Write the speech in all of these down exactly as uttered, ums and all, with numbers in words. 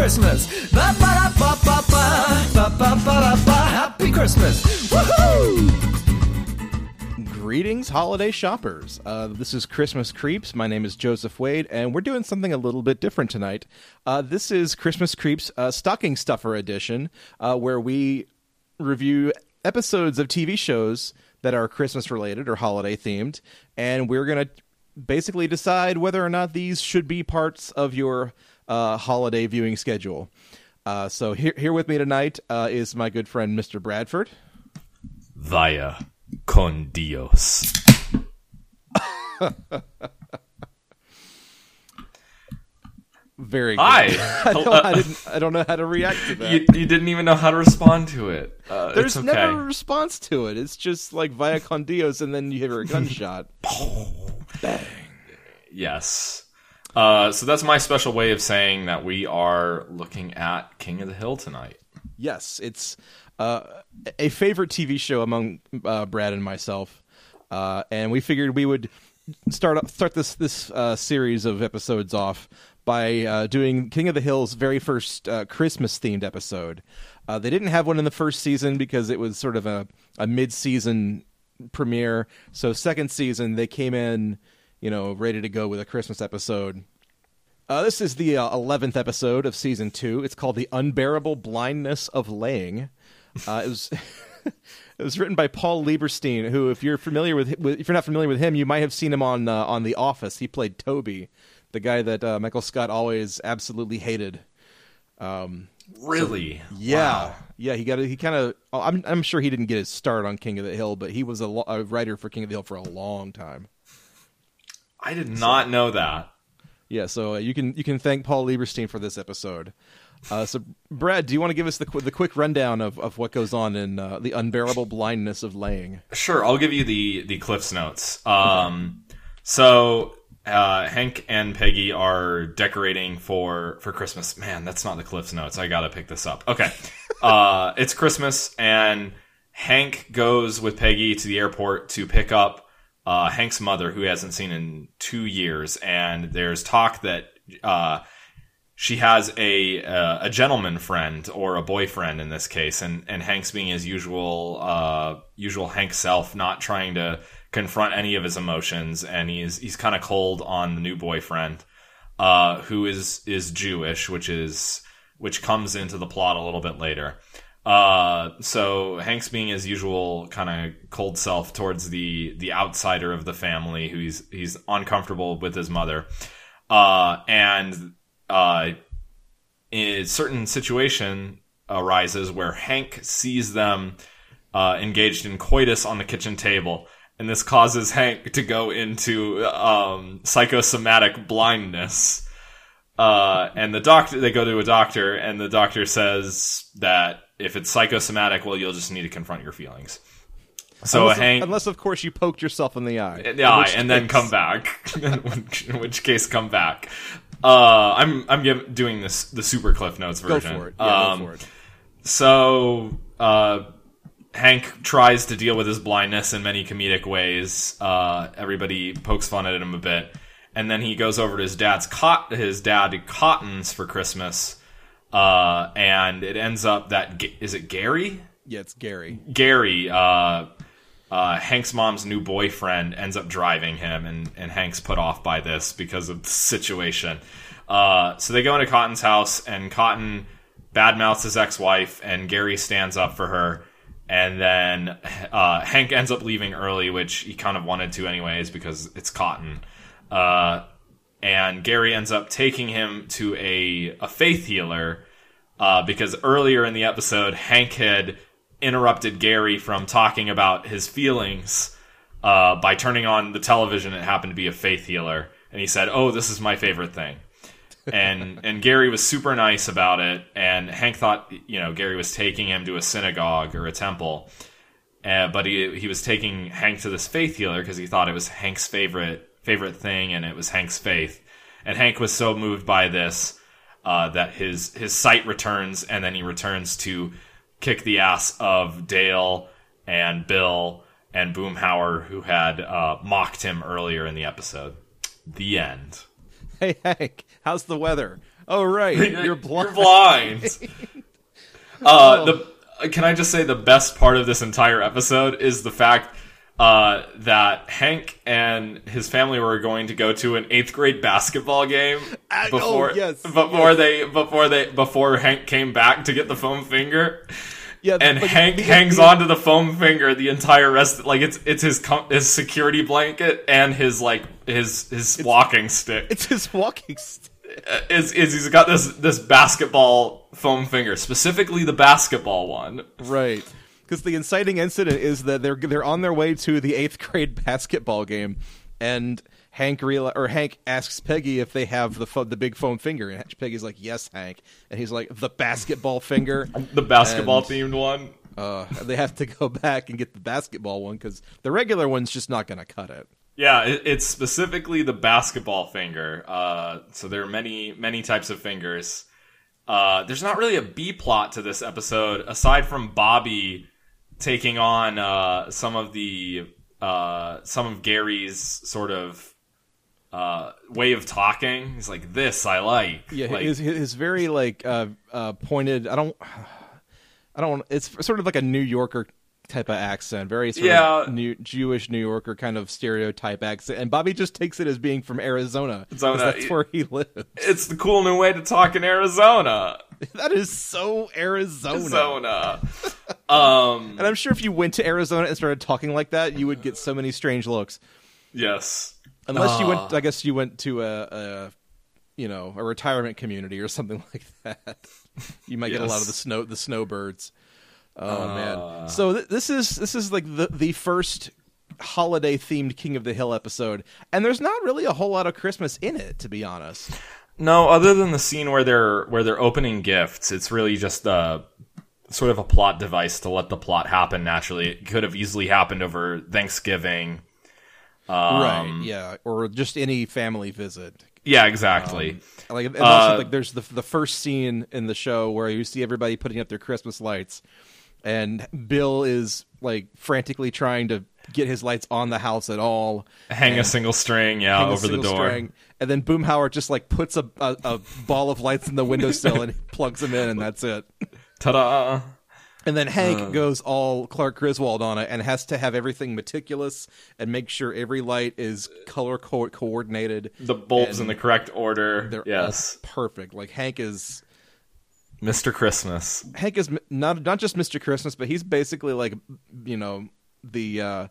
Christmas. Ba-ba-da-ba-ba-ba, ba-ba-ba-da-ba, Happy Christmas. Woohoo! Greetings, holiday shoppers. Uh, this is Christmas Creeps. My name is Joseph Wade, and we're doing something a little bit different tonight. Uh, this is Christmas Creeps uh, Stocking Stuffer Edition, uh, where we review episodes of T V shows that are Christmas-related or holiday-themed, and we're going to basically decide whether or not these should be parts of your uh, holiday viewing schedule. Uh, so here, here with me tonight uh, is my good friend, Mister Bradford. Vaya con Dios. Very good. Hi. I, don't, I, didn't, I don't know how to react to that. You, you didn't even know how to respond to it. Uh, There's it's okay. never a response to it. It's just like Vaya con Dios, and then you hear a gunshot. Bang. Yes. Uh, so that's my special way of saying that we are looking at King of the Hill tonight. Yes, it's uh, a favorite T V show among uh, Brad and myself, uh, and we figured we would start start this this uh, series of episodes off by uh, doing King of the Hill's very first uh, Christmas-themed episode. Uh, they didn't have one in the first season because it was sort of a, a mid-season premiere. So second season, they came in, you know, ready to go with a Christmas episode. Uh, this is the uh, eleventh episode of season two. It's called The Unbearable Blindness of Laying. Uh, it was it was written by Paul Lieberstein, who, if you're familiar with, with if you're not familiar with him, you might have seen him on uh, on The Office. He played Toby, the guy that uh, Michael Scott always absolutely hated. Um, really? So, yeah, wow. yeah. He got a, he kind of. I'm I'm sure he didn't get his start on King of the Hill, but he was a, lo- a writer for King of the Hill for a long time. I did not so, know that. Yeah, so uh, you can you can thank Paul Lieberstein for this episode. Uh, so, Brad, do you want to give us the qu- the quick rundown of, of what goes on in uh, The Unbearable Blindness of Laying? Sure, I'll give you the the Cliff's Notes. Um, okay. So uh, Hank and Peggy are decorating for for Christmas. Man, that's not the Cliff's Notes. I gotta pick this up. Okay, uh, it's Christmas, and Hank goes with Peggy to the airport to pick up Uh, Hank's mother, who he hasn't seen in two years, and there's talk that uh, she has a uh, a gentleman friend or a boyfriend in this case, and, and Hank's being his usual uh, usual Hank self, not trying to confront any of his emotions, and he's he's kind of cold on the new boyfriend, uh, who is is Jewish, which is which comes into the plot a little bit later. Uh, so Hank's being his usual kind of cold self towards the, the outsider of the family, who he's, he's uncomfortable with his mother. Uh, and, uh, a certain situation arises where Hank sees them, uh, engaged in coitus on the kitchen table. And this causes Hank to go into, um, psychosomatic blindness. Uh, and the doctor, they go to a doctor, and the doctor says that if it's psychosomatic, well, you'll just need to confront your feelings. So unless, Hank, unless of course you poked yourself in the eye, the eye, and then come back. in, which, in which case, come back. Uh, I'm I'm give, doing this the super Cliff Notes version. Go for it. Yeah, um, go for it. So uh, Hank tries to deal with his blindness in many comedic ways. Uh, everybody pokes fun at him a bit. And then he goes over to his dad's cot- his dad Cotton's for Christmas, uh, and it ends up that is it Gary? Yeah, it's Gary. Gary, uh, uh, Hank's mom's new boyfriend, ends up driving him, and, and Hank's put off by this because of the situation. Uh, so they go into Cotton's house, and Cotton badmouths his ex-wife, and Gary stands up for her. And then uh, Hank ends up leaving early, which he kind of wanted to anyways because it's Cotton. Uh, and Gary ends up taking him to a, a faith healer, uh, because earlier in the episode, Hank had interrupted Gary from talking about his feelings, uh, by turning on the television. It happened to be a faith healer. And he said, "Oh, this is my favorite thing." And, and Gary was super nice about it. And Hank thought, you know, Gary was taking him to a synagogue or a temple. Uh, but he, he was taking Hank to this faith healer because he thought it was Hank's favorite favorite thing, and it was Hank's faith. And Hank was so moved by this uh, that his his sight returns, and then he returns to kick the ass of Dale and Bill and Boomhauer, who had uh, mocked him earlier in the episode. The end. Hey, Hank, how's the weather? Oh right, you're blind. You're blind. uh, the can I just say the best part of this entire episode is the fact uh, that Hank and his family were going to go to an eighth grade basketball game I, before oh, yes, before yes. they before they before Hank came back to get the foam finger. Yeah, And like, Hank the- hangs the- onto the foam finger the entire rest. Like it's it's his com- his security blanket and his like his his walking stick. It's his walking stick. Is is he's got this this basketball foam finger, specifically the basketball one. Right. Because the inciting incident is that they're they're on their way to the eighth grade basketball game, and Hank real or Hank asks Peggy if they have the fo- the big foam finger, and Peggy's like, "Yes, Hank," and he's like, "The basketball finger." The basketball And, themed one. Uh, they have to go back and get the basketball one because the regular one's just not going to cut it. Yeah, it, it's specifically the basketball finger. Uh, so there are many many types of fingers. Uh, there's not really a B plot to this episode aside from Bobby taking on uh, some of the uh, some of Gary's sort of uh, way of talking. He's like, "This I like." Yeah, like, his his very like uh, uh, pointed. I don't. I don't. It's sort of like a New Yorker type of accent, very sort Yeah. of new, Jewish New Yorker kind of stereotype accent, and Bobby just takes it as being from Arizona. 'Cause Arizona. That's where he lives. it's the cool new way to talk in Arizona. That is so Arizona. Arizona. um. And I'm sure if you went to Arizona and started talking like that, you would get so many strange looks. Yes. Unless you Ah. went, I guess you went to a, a, you know, a retirement community or something like that. You might get a lot Yes. of the snow, the snowbirds. Oh man! So th- this is this is like the the first holiday themed King of the Hill episode, and there's not really a whole lot of Christmas in it, to be honest. No, other than the scene where they're where they're opening gifts, it's really just a sort of a plot device to let the plot happen naturally. It could have easily happened over Thanksgiving. Um, right? Yeah, or just any family visit. Yeah, exactly. Like, and also, Uh, like, there's the the first scene in the show where you see everybody putting up their Christmas lights, and Bill is like frantically trying to get his lights on the house at all. Hang a and single string, yeah, hang a over the single door. string, and then Boomhauer just like puts a, a a ball of lights in the windowsill and plugs them in, and that's it. Ta-da! And then Hank Uh. goes all Clark Griswold on it and has to have everything meticulous and make sure every light is color co- coordinated. The bulbs And in the correct order. They're Yes, all perfect. Like Hank is Mister Christmas. Hank is m- not not just Mister Christmas, but he's basically like, you know, the uh,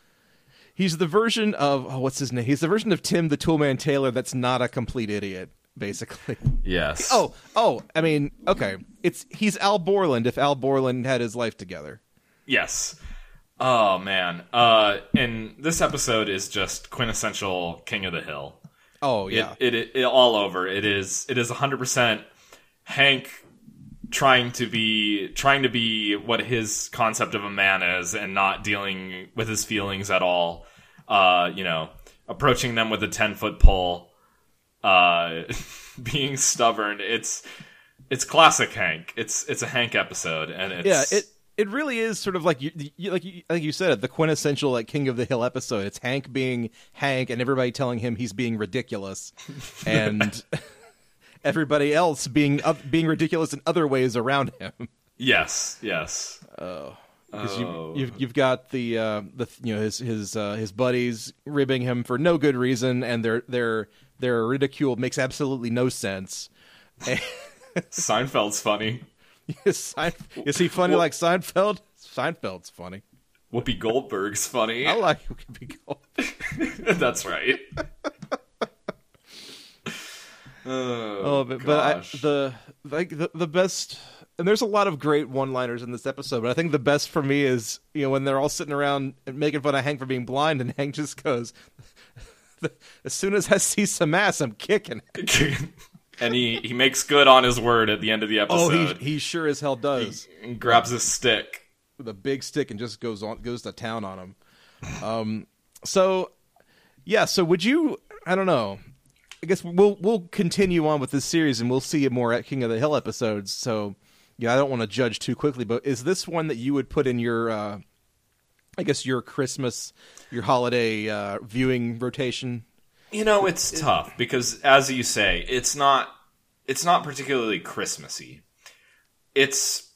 he's the version of oh, what's his name? He's the version of Tim the Toolman Taylor that's not a complete idiot, basically. Yes. Oh, oh, I mean, okay, it's he's Al Borland if Al Borland had his life together. Yes. Oh man. Uh, and this episode is just quintessential King of the Hill. Oh yeah, It, it, it all over. It is it is one hundred percent Hank trying to be trying to be what his concept of a man is and not dealing with his feelings at all. Uh, you know, approaching them with a ten-foot pole, uh, being stubborn. It's it's classic Hank. It's it's a Hank episode, and it's yeah. It it really is sort of like you, you like you, like you said, the quintessential like King of the Hill episode. It's Hank being Hank, and everybody telling him he's being ridiculous, and everybody else being uh, being ridiculous in other ways around him. yes, yes. Because Oh. you, you've you've got the uh, the you know his his uh, his buddies ribbing him for no good reason, and their their their ridicule makes absolutely no sense. And Seinfeld's funny. is, Sein- is he funny like Seinfeld? Seinfeld's funny. Whoopi Goldberg's funny. I like Whoopi Goldberg. That's right. oh, Oh, but, but I, gosh. the like the, the best, and there's a lot of great one-liners in this episode. But I think the best for me is you know when they're all sitting around and making fun of Hank for being blind, and Hank just goes, "As soon as I see some ass, I'm kicking it." and he, he makes good on his word at the end of the Oh, episode. he he sure as hell does. He grabs his stick. With a big stick and just goes on goes to town on him. Um, so yeah, so would you? I don't know. I guess we'll we'll continue on with this series and we'll see more at King of the Hill episodes. So yeah, I don't want to judge too quickly, but is this one that you would put in your? Uh, I guess your Christmas, your holiday uh, viewing rotation. You know, it's tough because, as you say, it's not it's not particularly Christmassy. It's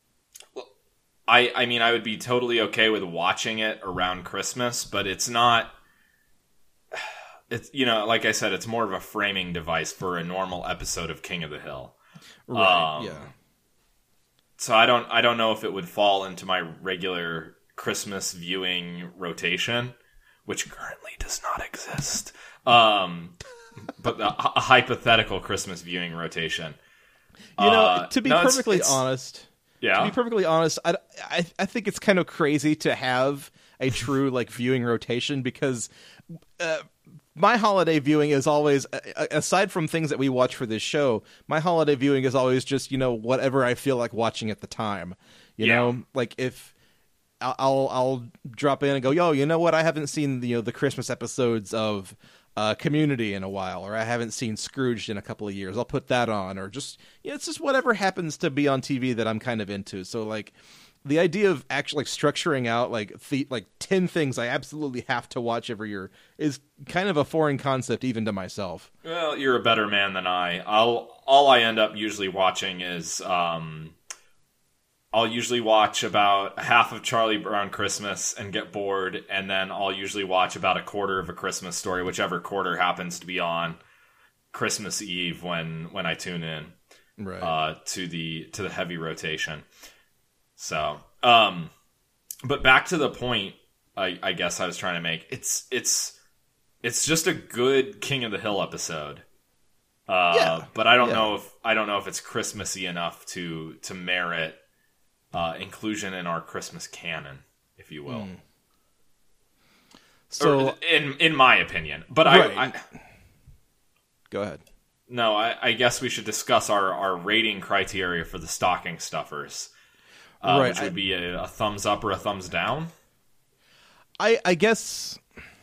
I I mean I would be totally okay with watching it around Christmas, but it's not. It's, you know, like I said, it's more of a framing device for a normal episode of King of the Hill. Right. Um, yeah. So I don't I don't know if it would fall into my regular Christmas viewing rotation, which currently does not exist. Um, but the, a hypothetical Christmas viewing rotation. You know, Uh, to be no, it's- perfectly it's- honest, Yeah. to be perfectly honest, I, I, I think it's kind of crazy to have a true like viewing rotation because uh, my holiday viewing is always, uh, aside from things that we watch for this show, my holiday viewing is always just, you know, whatever I feel like watching at the time. You Yeah. know, like if I'll, I'll I'll drop in and go, yo, you know what? I haven't seen the, you know, the Christmas episodes of uh, Community in a while, or I haven't seen Scrooged in a couple of years. I'll put that on, or just, you know, it's just whatever happens to be on T V that I'm kind of into. So like the idea of actually like, structuring out like the, like ten things I absolutely have to watch every year is kind of a foreign concept even to myself. Well, you're a better man than I. I'll all I end up usually watching is um, I'll usually watch about half of Charlie Brown Christmas and get bored, and then I'll usually watch about a quarter of A Christmas Story, whichever quarter happens to be on Christmas Eve when when I tune in Right. uh, to the to the heavy rotation. So, um, but back to the point, I, I guess I was trying to make. It's it's it's just a good King of the Hill episode. Uh, Yeah. But I don't Yeah. know if I don't know if it's Christmassy enough to to merit uh, inclusion in our Christmas canon, if you will. Mm. So Or in in my opinion, but Right. I, I go ahead. no, I, I guess we should discuss our, our rating criteria for the stocking stuffers, uh, Right, which would I- be a, a thumbs up or a thumbs down. I I guess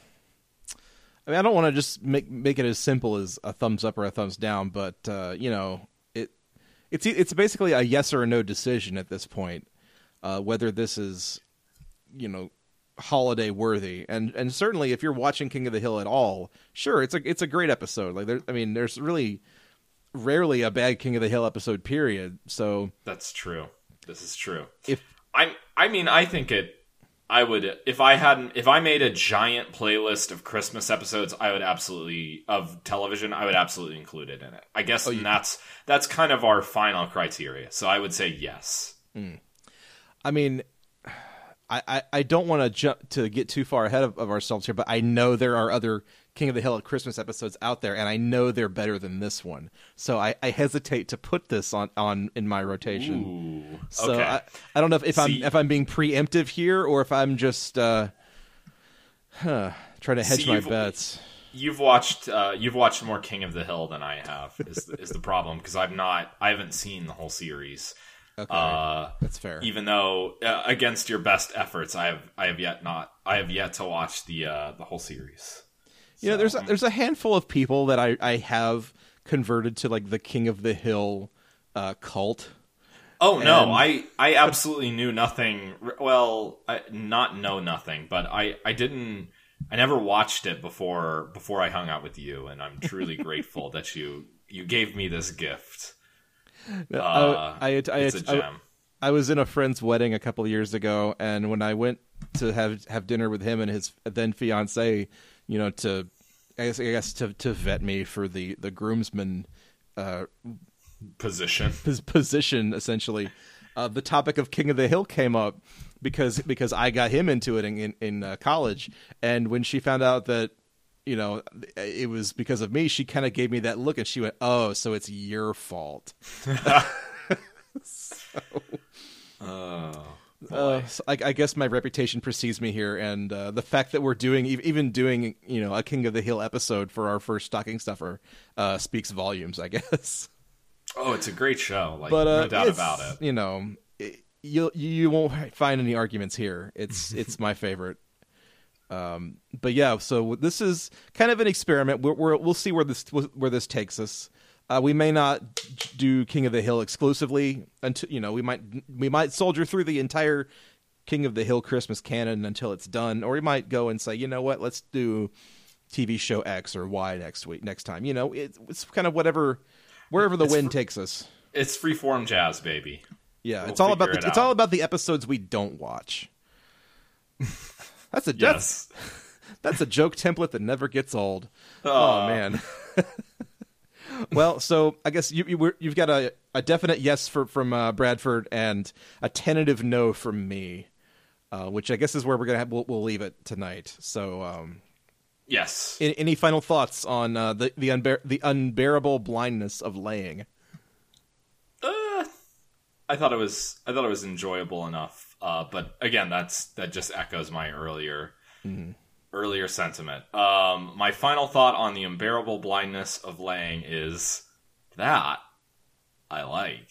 I mean I don't want to just make make it as simple as a thumbs up or a thumbs down, but uh, you know, it it's it's basically a yes or a no decision at this point, uh, whether this is, you know, holiday worthy. And and certainly if you're watching King of the Hill at all, sure, it's a it's a great episode. Like there I mean, there's really rarely a bad King of the Hill episode, period. So That's true. This is true. if I I mean I think it. I would if I hadn't if I made a giant playlist of Christmas episodes, I would absolutely of television. I would absolutely include it in it. I guess Oh, you- that's that's kind of our final criteria. So I would say yes. I mean, I, I, I don't want to jump to get too far ahead of, of ourselves here, but I know there are other King of the Hill Christmas episodes out there, and I know they're better than this one. So I, I hesitate to put this on, on in my rotation. Ooh. So okay. I, I don't know if, if See- I'm if I'm being preemptive here or if I'm just uh, huh, trying to hedge See, my you've- bets. You've watched uh, you've watched more King of the Hill than I have. Is is the problem because I've not I haven't seen the whole series. Okay, Uh, that's fair. even though uh, against your best efforts, I have I have yet not I have yet to watch the uh, the whole series. You know, there's a, So, there's a handful of people that I, I have converted to like the King of the Hill uh, cult. Oh no, And- I I absolutely knew nothing. Well, I, not know nothing, but I I didn't. I never watched it before before I hung out with you, and I'm truly grateful that you you gave me this gift. No, Uh, I, I, I, it's a I, gem. I was in a friend's wedding a couple of years ago, and when I went to have have dinner with him and his then fiance, you know, to I guess I guess to, to vet me for the the groomsman uh, Position. his position essentially, uh, the topic of King of the Hill came up because because I got him into it in in, in uh, college, and when she found out that, you know, it was because of me, she kind of gave me that look, and she went, "Oh, so it's your fault." so, Oh, uh, so I, I guess my reputation precedes me here, and uh, the fact that we're doing e- even doing, you know, a King of the Hill episode for our first stocking stuffer uh, speaks volumes, I guess. oh, it's a great show. Like But uh, no doubt it's, about it. You know, it, you you won't find any arguments here. It's it's my favorite. Um, but yeah, so this is kind of an experiment. We're, we're, we'll see where this where this takes us. Uh, we may not do King of the Hill exclusively until, you know, we might we might soldier through the entire King of the Hill Christmas canon until it's done, or we might go and say, you know what, let's do T V show X or Y next week, next time. You know, it, it's kind of whatever wherever the wind takes us. It's freeform jazz, baby. Yeah, We'll it's all about the, it it's out. all about the episodes we don't watch. That's a Yes. that's, that's a joke template that never gets old. Uh, Oh man. Well, so I guess you, you you've got a, a definite yes for, from uh, Bradford and a tentative no from me, uh, which I guess is where we're gonna have, we'll, we'll leave it tonight. So, um, Yes. any, any final thoughts on uh, the the, unbear- the unbearable blindness of laying? Uh, I thought it was I thought it was enjoyable enough. Uh, but again, that's that just echoes my earlier Mm-hmm. earlier sentiment. Um, my final thought on the unbearable blindness of laying is that I like.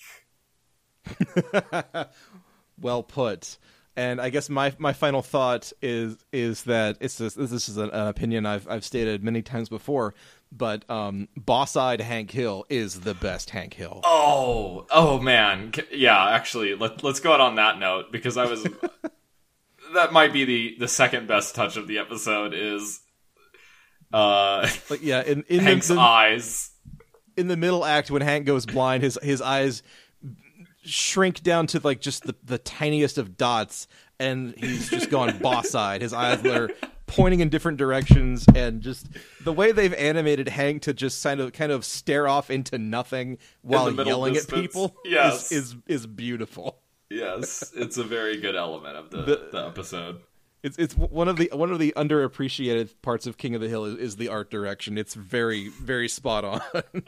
Well put. And I guess my my final thought is is that it's this, this is an, an opinion I've I've stated many times before, but um, boss-eyed Hank Hill is the best Hank Hill. Oh, oh man, K- yeah. Actually, let let's go out on that note because I was. That might be the the second best touch of the episode is, uh, Like yeah, in in Hank's the, the, eyes. in the middle act when Hank goes blind, his his eyes shrink down to like just the, the tiniest of dots, and he's just gone boss-eyed. His eyes are pointing in different directions, and just the way they've animated Hank to just kind of kind of stare off into nothing while middle yelling distance. at people Yes. is, is is beautiful. Yes, it's a very good element of the, The- the episode. It's it's one of the one of the underappreciated parts of King of the Hill is, is the art direction. It's very very spot on.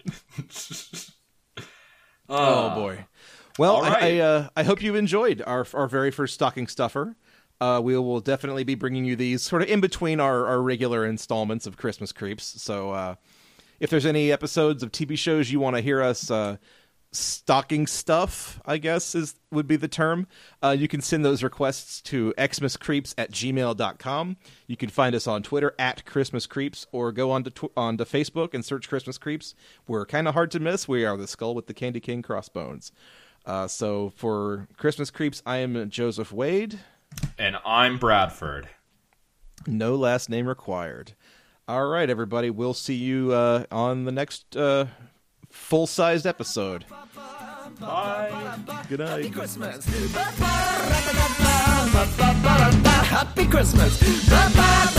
Oh boy. Well, All I right. I, uh, I hope you enjoyed our our very first stocking stuffer. Uh, we will definitely be bringing you these sort of in between our, our regular installments of Christmas Creeps. So uh, if there's any episodes of T V shows you want to hear us uh, stocking stuff, I guess is would be the term, uh, you can send those requests to xmascreeps at gmail dot com. You can find us on Twitter at Christmas Creeps, or go on to tw- onto Facebook and search Christmas Creeps. We're kind of hard to miss. We are the skull with the Candy King crossbones. Uh, so for Christmas Creeps, I am Joseph Wade. And I'm Bradford. No last name required. All right, everybody. We'll see you uh, on the next uh, full-sized episode. Bye. Good night. Happy Christmas. Happy Christmas.